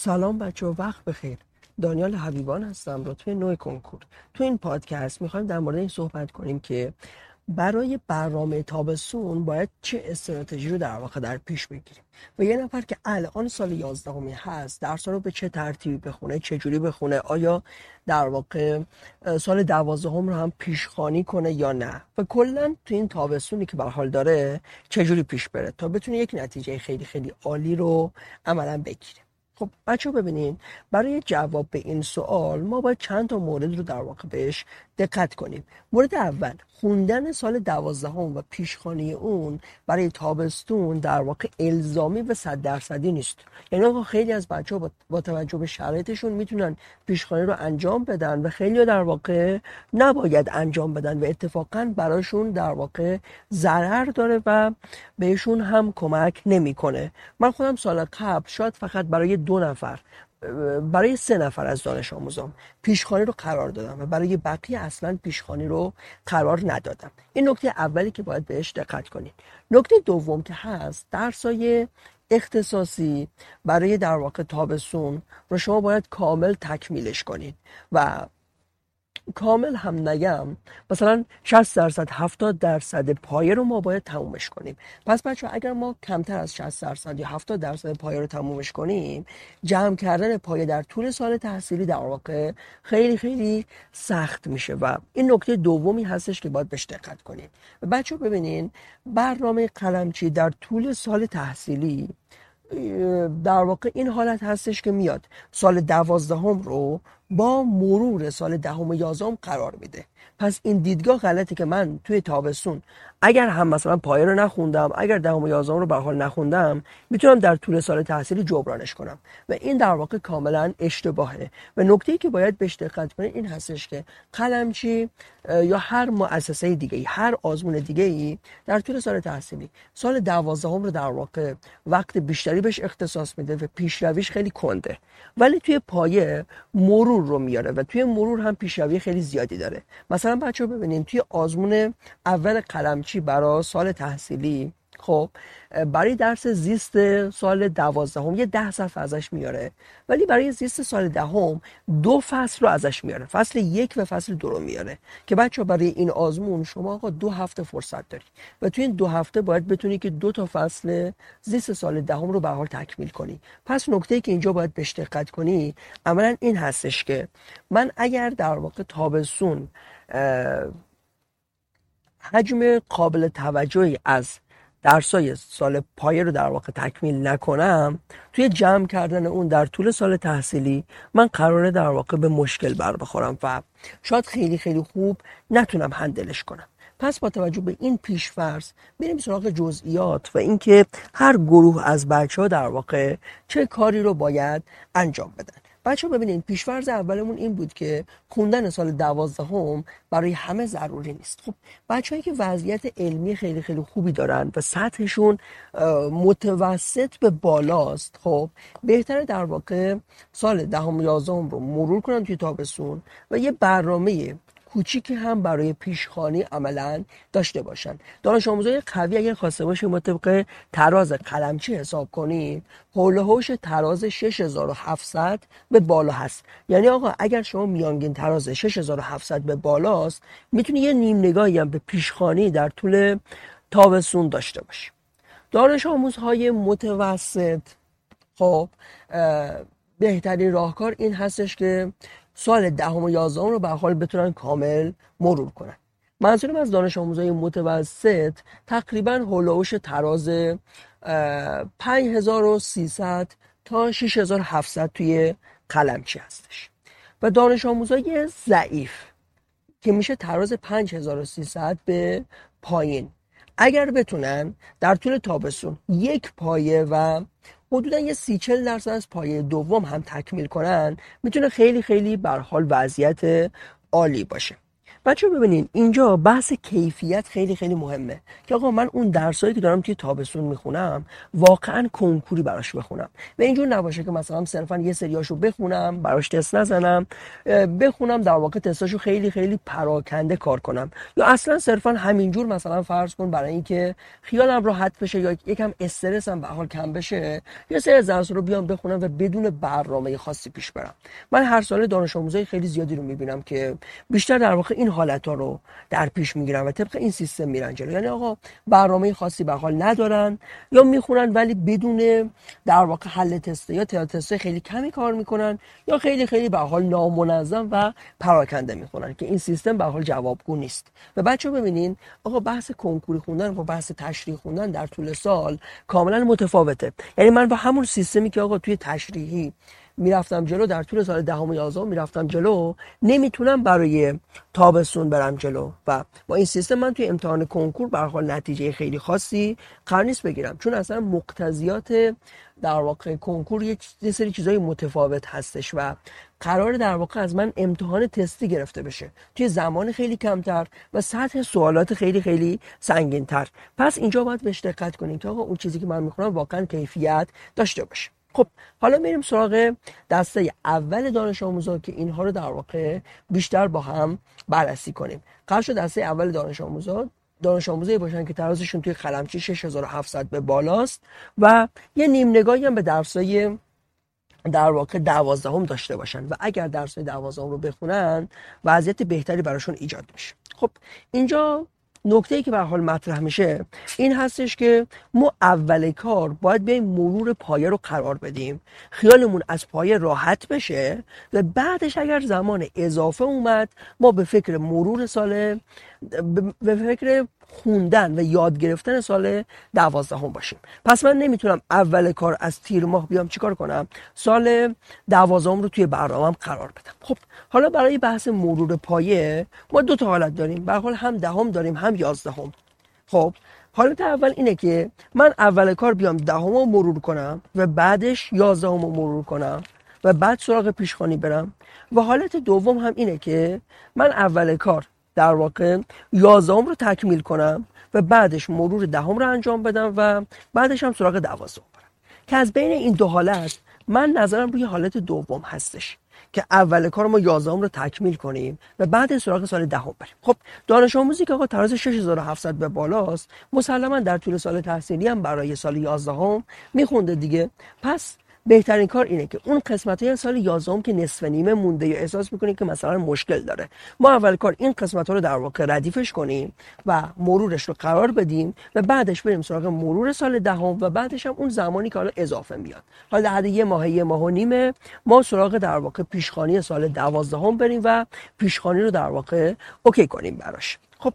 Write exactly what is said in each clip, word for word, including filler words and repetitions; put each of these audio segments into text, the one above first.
سلام بچه و وقت بخیر. دانیال حبیبان هستم، رتبه نوع کنکور. تو این پادکست میخوایم در مورد این صحبت کنیم که برای برنامه تابستون باید چه استراتژی رو در واقع در پیش بگیریم و یه نفر که الان سال یازدهمی هست درس رو به چه ترتیبی بخونه، چه جوری بخونه، آیا در واقع سال دوازدهم رو هم پیشخوانی کنه یا نه و کلا تو این تابستونی که به حال داره چه جوری پیش بره تا بتونه یک نتیجه خیلی خیلی عالی رو عملا بگیره. خب بچه ها ببینین، برای جواب به این سوال ما باید چند تا مورد رو در واقع بهش دقت کنیم. مورد اول، خوندن سال دوازدهم و پیشخوانی اون برای تابستون در واقع الزامی و صد درصدی نیست. یعنی آقا خیلی از بچه ها با توجه به شرایطشون میتونن پیشخوانی رو انجام بدن و خیلی ها در واقع نباید انجام بدن و اتفاقا براشون در واقع ضرر داره و بهشون هم کمک نمیکنه. من خودم سال قبل شاید فقط برای دو نفر برای سه نفر از دانش آموزام پیشخوانی رو قرار دادم و برای بقیه اصلا پیشخوانی رو قرار ندادم. این نکته اولی که باید بهش دقت کنید. نکته دوم که هست، درسای اختصاصی برای در واقع تابستون رو شما باید کامل تکمیلش کنید و کامل هم نگم، مثلا شصت درصد هفتاد درصد پایه رو ما باید تمومش کنیم. پس بچه اگر ما کمتر از شصت درصد یا هفتاد درصد پایه رو تمومش کنیم، جمع کردن پایه در طول سال تحصیلی در واقع خیلی خیلی سخت میشه و این نکته دومی هستش که باید بهش دقت کنیم. بچه ببینین، برنامه قلمچی در طول سال تحصیلی در واقع این حالت هستش که میاد سال دوازدهم رو با مرور سال دهم و یازدهم قرار میده. پس این دیدگاه غلطه که من توی تابستون اگر هم مثلا پایه رو نخوندم، اگر دهم و یازدهم رو به حال نخوندم، میتونم در طول سال تحصیلی جبرانش کنم و این در واقع کاملا اشتباهه. و نکته‌ای که باید بهش دقت کنید این هستش که قلمچی یا هر مؤسسه دیگه‌ای، هر آزمون دیگه‌ای در طول سال تحصیلی سال دوازدهم رو در واقع وقت بیشتری بهش اختصاص میده و پیشرویش خیلی کنده، ولی توی پایه مرور رو میاره و توی مرور هم پیشروی خیلی زیادی داره. مثلا بچه‌ها ببینین، توی آزمون اول قلمچی برای سال تحصیلی، خب برای درس زیست سال دوازدهم یه ده صفحه ازش میاره، ولی برای زیست سال دهم دو فصل رو ازش میاره، فصل یک و فصل دو رو میاره که بچه برای این آزمون شما آقا دو هفته فرصت داری و توی این دو هفته باید بتونی که دو تا فصل زیست سال دهم رو به حال تکمیل کنی. پس نکته‌ای که اینجا باید بهش دقت کنی عملاً این هستش که من اگر در واقع تابستون حجم قابل توجهی از درسای سال پایه رو در واقع تکمیل نکنم، توی جمع کردن اون در طول سال تحصیلی من قراره در واقع به مشکل بر بخورم و شاید خیلی خیلی خوب نتونم هندلش کنم. پس با توجه به این پیش‌فرض بریم سراغ جزئیات و اینکه هر گروه از بچه‌ها در واقع چه کاری رو باید انجام بدن. بچه ها ببینید، پیشفرض اولمون این بود که خوندن سال دوازدهم برای همه ضروری نیست. خب بچه‌هایی که وضعیت علمی خیلی خیلی خوبی دارن و سطحشون متوسط به بالاست، خب بهتره در واقع سال دهم و یازدهم رو مرور کنن توی تابستون و یه برنامه کوچیکی هم برای پیشخوانی عملاً داشته باشن. دانش آموزای قوی اگر خواسته باشه ما طبق تراز قلمچی حساب کنیم، حول و حوش تراز شش هزار و هفتصد به بالا هست. یعنی آقا اگر شما میانگین تراز شش هزار و هفتصد به بالاست، میتونی یه نیم نگاهی هم به پیشخوانی در طول تابستون داشته باشی. دانش آموزهای متوسط، خب بهترین راهکار این هستش که سال دهم و یازدهم رو به حال بتونن کامل مرور کنن. منظورم از دانش آموزای متوسط تقریبا حول و حوش تراز پنج هزار و سیصد تا شش هزار و هفتصد توی قلمچی هستش و دانش آموزای ضعیف که میشه تراز پنج هزار و سیصد به پایین، اگر بتونن در طول تابستون یک پایه و حدودا یه سی چل درصد از پایه دوم هم تکمیل کنن، میتونه خیلی خیلی به حال وضعیت عالی باشه. بچه ببینین اینجا بحث کیفیت خیلی خیلی مهمه که آقا من اون درسایی که دارم توی تابستون میخونم واقعا کنکوری براش بخونم و اینجور نباشه که مثلا صرفا یه سریاشو بخونم براش تست نزنم، بخونم در واقع تستاشو خیلی خیلی پراکنده کار کنم، یا اصلا صرفا همینجور مثلا فرض کن برای اینکه خیالم راحت بشه یا یکم استرسم به حال کم بشه یه سری از درس‌ها رو بیام بخونم و بدون برنامه خاصی پیش برم. من هر سال دانش آموزای خیلی زیادی رو میبینم که بیشتر در واقع این حالت‌ها رو در پیش میگیرن و طبق این سیستم میرن جلو، یعنی آقا برنامه خاصی به حال ندارن یا میخونن ولی بدون در واقع حل تست یا تست خیلی کمی کار میکنن یا خیلی خیلی به حال نامنظم و پراکنده میخونن که این سیستم به حال جوابگو نیست. و بچه‌ها ببینین آقا بحث کنکوری خوندن و بحث تشریح خوندن در طول سال کاملا متفاوته. یعنی من با همون سیستمی که آقا توی تشریحی میرفتم جلو در طول سال دهم و یازدهم میرفتم جلو، نمیتونم برای تابستون برم جلو و با این سیستم من توی امتحان کنکور به هر حال نتیجه خیلی خاصی قرار نیست بگیرم، چون اصلا مقتضیات در واقع کنکور یک سری چیزای متفاوت هستش و قرار در واقع از من امتحان تستی گرفته بشه توی زمان خیلی کمتر و سطح سوالات خیلی خیلی سنگین‌تر. پس اینجا باید بهش دقت کنیم که آقا اون چیزی که من میخونم واقعا کیفیت داشته باشه. خب حالا میریم سراغ دسته اول دانش آموزا که اینها رو در واقع بیشتر با هم بررسی کنیم. قرار شد دسته اول دانش آموزا دانش آموزایی باشن که ترازشون توی قلمچی شش هزار و هفتصد به بالاست و یه نیم نگاهی هم به درسای در واقع دوازدهم داشته باشن و اگر درسای دوازدهم رو بخونن وضعیت بهتری براشون ایجاد میشه. خب اینجا نکته‌ای که به حال مطرح میشه این هستش که ما اول کار باید بیایم مرور پایه رو قرار بدیم، خیالمون از پایه راحت بشه و بعدش اگر زمان اضافه اومد ما به فکر مرور سال به فکر خوندن و یاد گرفتن سال دوازدهم باشیم. پس من نمیتونم اول کار از تیر ماه بیام چیکار کنم؟ سال دوازدهم رو توی برنامه‌ام قرار بدم. خب حالا برای بحث مرور پایه ما دو تا حالت داریم، به هر حال هم دهم داریم هم یازدهم. خب حالت اول اینه که من اول کار بیام دهم رو مرور کنم و بعدش یازدهم رو مرور کنم و بعد سراغ پیشخوانی برم، و حالت دوم هم اینه که من اول کار در واقع یازدهم رو تکمیل کنم و بعدش مرور دهم رو انجام بدم و بعدش هم سراغ دوازدهم برم. که از بین این دو حالت من نظرم روی حالت دوم هستش که اول کار ما یازدهم رو تکمیل کنیم و بعد سراغ سال دهم بریم. خب دانش آموزی که آقا تراز شش هزار و هفتصد به بالاست مسلما در طول سال تحصیلی هم برای سال یازدهم میخونده دیگه. پس بهترین کار اینه که اون قسمت‌های از سال یازدهم که نصف نیمه مونده یا احساس می‌کنید که مثلا مشکل داره، ما اول کار این قسمت‌ها رو در واقع ردیفش کنیم و مرورش رو قرار بدیم و بعدش بریم سراغ مرور سال دهم و بعدش هم اون زمانی که حالا اضافه میاد، حالا حد یه ماه یه ماه و نیمه ما سراغ در واقع پیشخوانی سال دوازدهم بریم و پیشخوانی رو در واقع اوکی کنیم براش. خب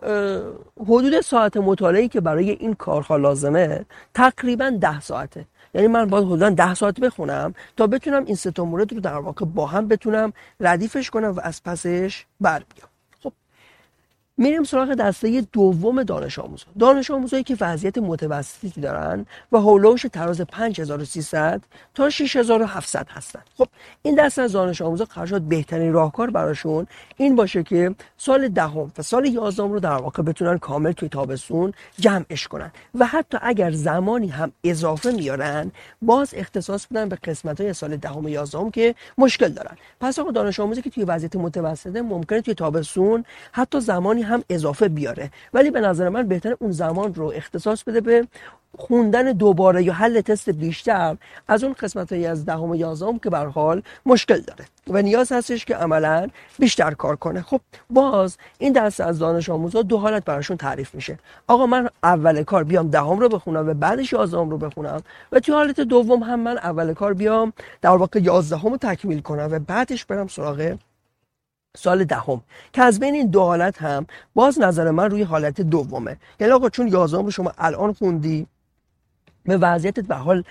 حدود ساعت مطالعه‌ای که برای این کارها لازمه تقریبا ده ساعته، یعنی من باید حدوداً ده ساعت بخونم تا بتونم این سه تا مورد رو در واقع با هم بتونم ردیفش کنم و از پسش بر بیام. خب میریم سراغ دسته دوم دانش آموزا. دانش آموزایی که وضعیت متوسطی دارن و هولوش تراز پنج هزار و سیصد تا شش هزار و هفتصد هستن. خب این دسته از دانش آموزا قرار شد بهترین راهکار براشون این باشه که سال دهم و سال یازدهم رو در واقع بتونن کامل توی تابستون جمعش کنن و حتی اگر زمانی هم اضافه میارن باز اختصاص بدن به قسمت‌های سال دهم و یازدهم که مشکل دارن. پس آقا دانش آموزی که توی وضعیت متوسطه ممکنه توی تابستون حتی زمانی هم اضافه بیاره، ولی به نظر من بهتره اون زمان رو اختصاص بده به خوندن دوباره یا حل تست بیشتر از اون قسمت‌هایی از دهم و یازدهم که به هر حال مشکل داره و نیاز هستش که عملاً بیشتر کار کنه. خب باز این دسته از دانش آموزا دو حالت براشون تعریف میشه. آقا من اول کار بیام دهم رو بخونم و بعدش یازدهم رو بخونم و توی حالت دوم هم من اول کار بیام در واقع یازدهم رو تکمیل کنم و بعدش برم سراغ سال دهم، که از بین این دو حالت هم باز نظر من روی حالت دومه. یعنی آقا چون یازدهم رو شما الان خوندی به وضعیتت به حال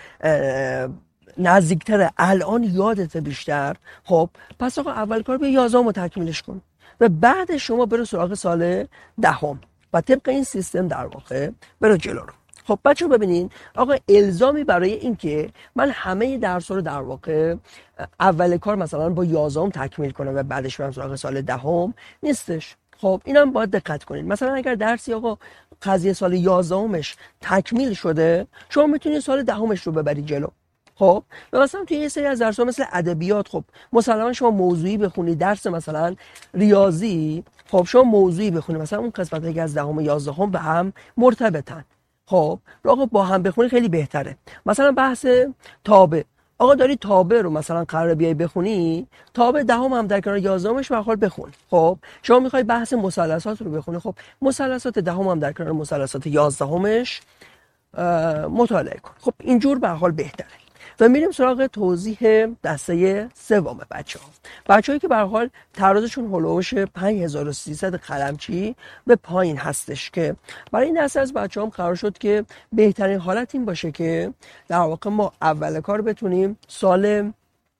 نزدیکتره، الان یادت بیشتر، خب پس آقا اول کار بیا یازدهم رو تکمیلش کن و بعد شما برو سراغ سال دهم و طبق این سیستم در واقع برو جلو رو. خب بچه ببینین آقا الزامی برای این که من همه درس رو در واقع اول کار مثلا با یازدهم تکمیل کنم و بعدش برم سراغ سال دهم نیستش. خب اینم باید دقت کنید. مثلا اگر درسی آقا قضیه سال یازدهمش تکمیل شده، شما میتونید سال دهمش رو ببرید جلو. خب و مثلا توی یه سری از درس‌ها مثل ادبیات، خب مسلما شما موضوعی بخونید، درس مثلا ریاضی، خب شما موضوعی بخونید، مثلا اون قسمتایی که از دهم و یازدهم به هم مرتبطن، خب آقا با هم بخونید خیلی بهتره. مثلا بحث تابع، آقا داری تابع رو مثلا قرار بیای بخونی، تابع دهم هم در کنار یازدهمش به حال بخون. خب شما میخوای بحث مثلثات رو بخونی، خب مثلثات دهم هم در کنار مثلثات یازدهمش مطالعه کن. خب اینجور به حال بهتره. و میریم سراغ توضیح دسته سوم بچه‌ها. بچه‌هایی که به هر حال ترازشون هولوش پنج هزار و سیصد قلمچی به پایین هستش، که برای این دسته از بچه‌هام قرار شد که بهترین حالت این باشه که در واقع ما اول کار بتونیم سال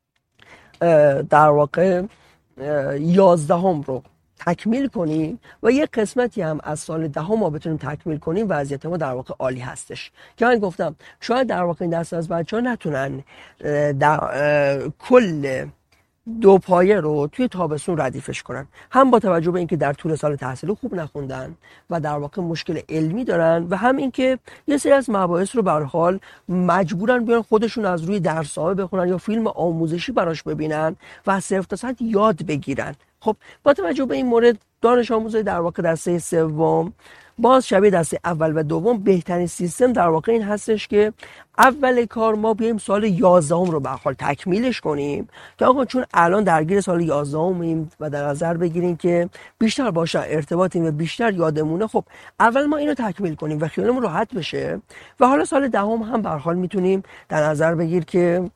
در واقع یازدهم رو تکمیل کنیم و یک قسمتی هم از سال دهم ما بتونیم تکمیل کنیم. وضعیت ما در واقع عالی هستش. که من گفتم شاید در واقع این دسته از بچه‌ها نتونن در کل دو پایه رو توی تابستون ردیفش کنن، هم با توجه به اینکه در طول سال تحصیلی خوب نخوندن و در واقع مشکل علمی دارن، و هم اینکه یه سری از مباحث رو به هر حال مجبورن بیان خودشون از روی درس‌ها بخونن یا فیلم آموزشی براش ببینن و صفر تا صد یاد بگیرن. خب با توجه به این مورد، دانش آموزای در واقع دسته سوم باز شبیه دسته اول و دوم بهترین سیستم در واقع این هستش که اول کار ما بیایم سال یازدهم رو به حال تکمیلش کنیم، که آقا چون الان درگیر سال یازدهمیم و در نظر بگیریم که بیشتر باشه ارتباطیم و بیشتر یادمونه، خب اول ما اینو تکمیل کنیم و خیالمون راحت بشه، و حالا سال دهم هم به حال میتونیم در نظر بگیر که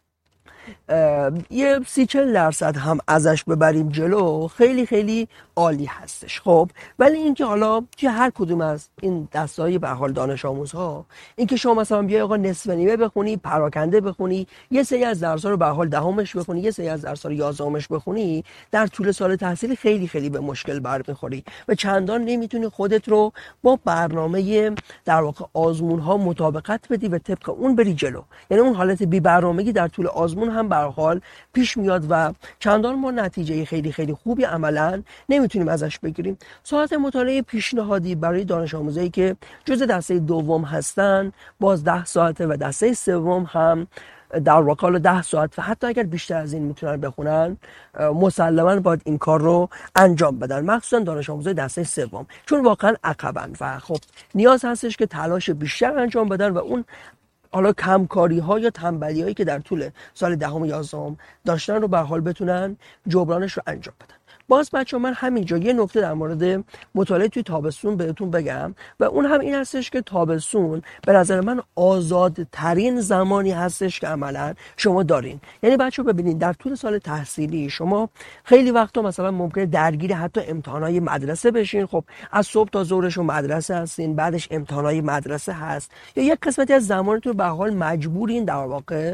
یه سی چل درصد هم ازش ببریم جلو، خیلی خیلی عالی هستش. خب ولی اینکه حالا توی هر کدوم از این دسته‌های به حال دانش آموزها، اینکه شما مثلا بیای آقا نصف نیمه بخونی، پراکنده بخونی، یه سری از درس‌ها رو به حال دهمش بخونی، یه سری از درس‌ها رو یازدهمش بخونی، در طول سال تحصیلی خیلی خیلی به مشکل برمیخوری و چندان نمیتونی خودت رو با برنامه در واقع آزمون‌ها مطابقت بدی و طبق اون بری جلو. یعنی اون حالت بی برنامگی در طول آزمون هم به هر حال پیش میاد و چندان ما نتیجه خیلی خیلی خوبی عملاً نمیتونیم ازش بگیریم. ساعت مطالعه پیشنهادی برای دانش آموزایی که جزء دسته دوم هستن باز ده ساعته و دسته سوم هم در واقع ده ساعت و حتی اگر بیشتر از این میتونن بخونن، مسلماً باید این کار رو انجام بدن، مخصوصا دانش آموزای دسته سوم، چون واقعا عقبن و خب نیاز هستش که تلاش بیشتر انجام بدن و اون حالا کمکاری ها یا تنبلی هایی که در طول سال دهم و یازدهم داشتن رو به حال بتونن جبرانش رو انجام بدن. باز بچه من همینجا یه نکته در مورد مطالعه توی تابستون بهتون بگم و اون هم این هستش که تابستون به نظر من آزادترین زمانی هستش که عملا شما دارین. یعنی بچه ببینید در طول سال تحصیلی شما خیلی وقتا مثلا ممکنه درگیر حتی امتحانای مدرسه بشین، خب از صبح تا ظهرش مدرسه هستین، بعدش امتحانای مدرسه هست، یا یک قسمتی از زمانتون به حال مجبورین در واقع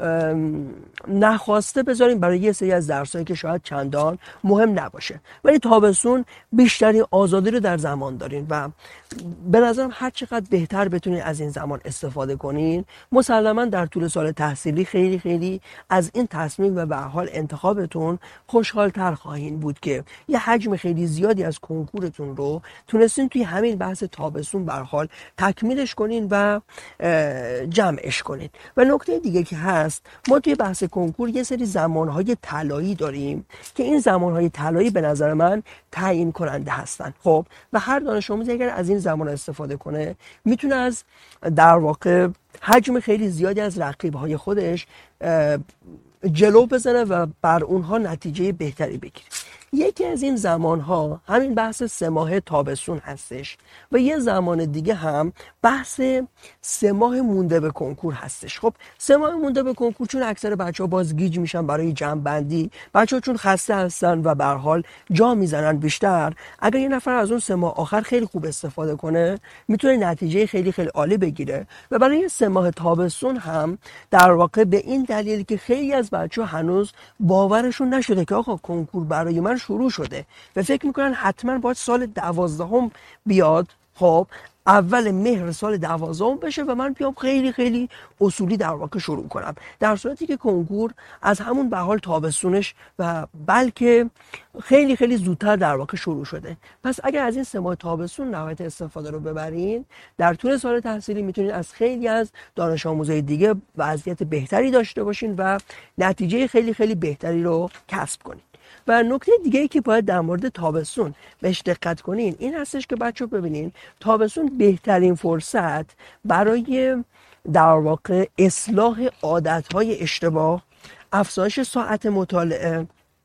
نخواسته بذارین برای یه سری از درسایی که شاید چندان مهم نباشه. ولی تابستون بیشترین آزادی رو در زمان دارین و به نظرم هر چقدر بهتر بتونین از این زمان استفاده کنین، مسلما در طول سال تحصیلی خیلی خیلی از این تصمیم و به حال انتخابتون خوشحال‌تر خواهین بود که یه حجم خیلی زیادی از کنکورتون رو تونستین توی همین بحث تابستون به حال تکمیلش کنین و جمعش کنین. و نکته دیگه که هست، ما توی بحث کنکور یه سری زمانهای طلایی داریم که این زمانهای طلایی به نظر من تعیین کننده هستن. خب و هر دانش آموزی اگر از این زمان استفاده کنه میتونه از در واقع حجم خیلی زیادی از رقیب‌های خودش جلو بزنه و بر اونها نتیجه بهتری بگیره. یکی از این زمانها همین بحث سه ماه تابستون هستش و یه زمان دیگه هم بحث سه ماه مونده به کنکور هستش. خب سه ماه مونده به کنکور چون اکثر بچه‌ها باز گیج میشن برای جمع بندی، بچه‌ها چون خسته هستن و به هر حال جا میزنن بیشتر، اگر یه نفر از اون سه ماه آخر خیلی خوب استفاده کنه میتونه نتیجه خیلی خیلی عالی بگیره. و برای سه ماه تابستون هم در واقع به این دلیل که خیلی از بچه‌ها هنوز باورشون نشده که آقا کنکور برای من شروع شده و فکر میکنن حتما باید سال دوازدهم بیاد، خب اول مهر سال دوازدهم بشه و من بیام خیلی خیلی اصولی در واقع شروع کنم، در صورتی که کنکور از همون به حال تابستونش و بلکه خیلی خیلی زودتر در واقع شروع شده. پس اگر از این سه ماه تابستون نهایت استفاده رو ببرین، در طول سال تحصیلی میتونید از خیلی از دانش آموزای دیگه وضعیت بهتری داشته باشین و نتیجه خیلی خیلی بهتری رو کسب کنین. و نکته دیگه ای که باید در مورد تابستون بهش دقت کنین این هستش که بچه ببینین تابستون بهترین فرصت برای در واقع اصلاح عادتهای اشتباه، افزایش ساعت مطالعه،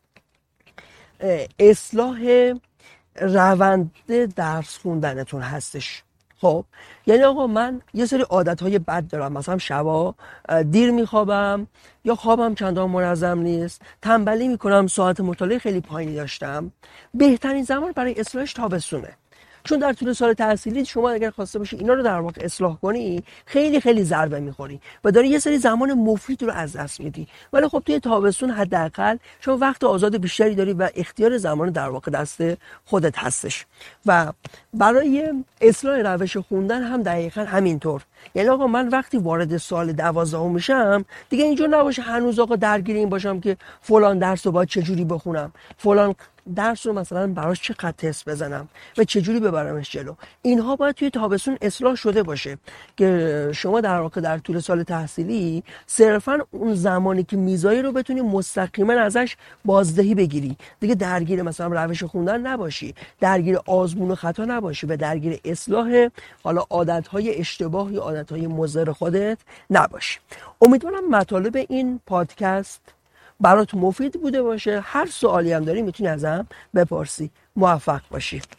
اصلاح روند درس خوندنتون هستش. خب یعنی آقا من یه سری عادتهای بد دارم، مثلا شبا دیر میخوابم یا خوابم چندان منظم نیست، تنبلی میکنم، ساعت مطالعه خیلی پایینی داشتم. بهترین زمان برای اصلاحش تابستونه، چون در طول سال تحصیلی شما اگر خواسته باشی اینا رو در واقع اصلاح کنی خیلی خیلی ضربه میخوری و داری یه سری زمان مفید رو از دست میدی. ولی خب توی تابستون حداقل شما وقت آزاد بیشتری داری و اختیار زمان در واقع دست خودت هستش. و برای اصلاح روش خوندن هم دقیقاً همینطور. یعنی آقا من وقتی وارد سال دوازدهم میشم دیگه اینجور نباشه هنوز آقا درگیر این باشم که فلان درس رو باید چجوری بخونم، فلان درس رو مثلا براش چه خط تست بزنم و چجوری ببرمش جلو. اینها باید توی تابستون اصلاح شده باشه که شما در واقع در طول سال تحصیلی صرفا اون زمانی که میزایی رو بتونی مستقیما ازش بازدهی بگیری، دیگه درگیر مثلا روش خوندن نباشی، درگیر آزمون و خطا نباشی و درگیر اصلاح حالا عادتهای اشتباه یا عادتهای مضر خودت نباشی. امیدوارم مطالب این پادکست برات مفید بوده باشه. هر سوالی هم داری میتونی ازم بپرسی. موفق باشی.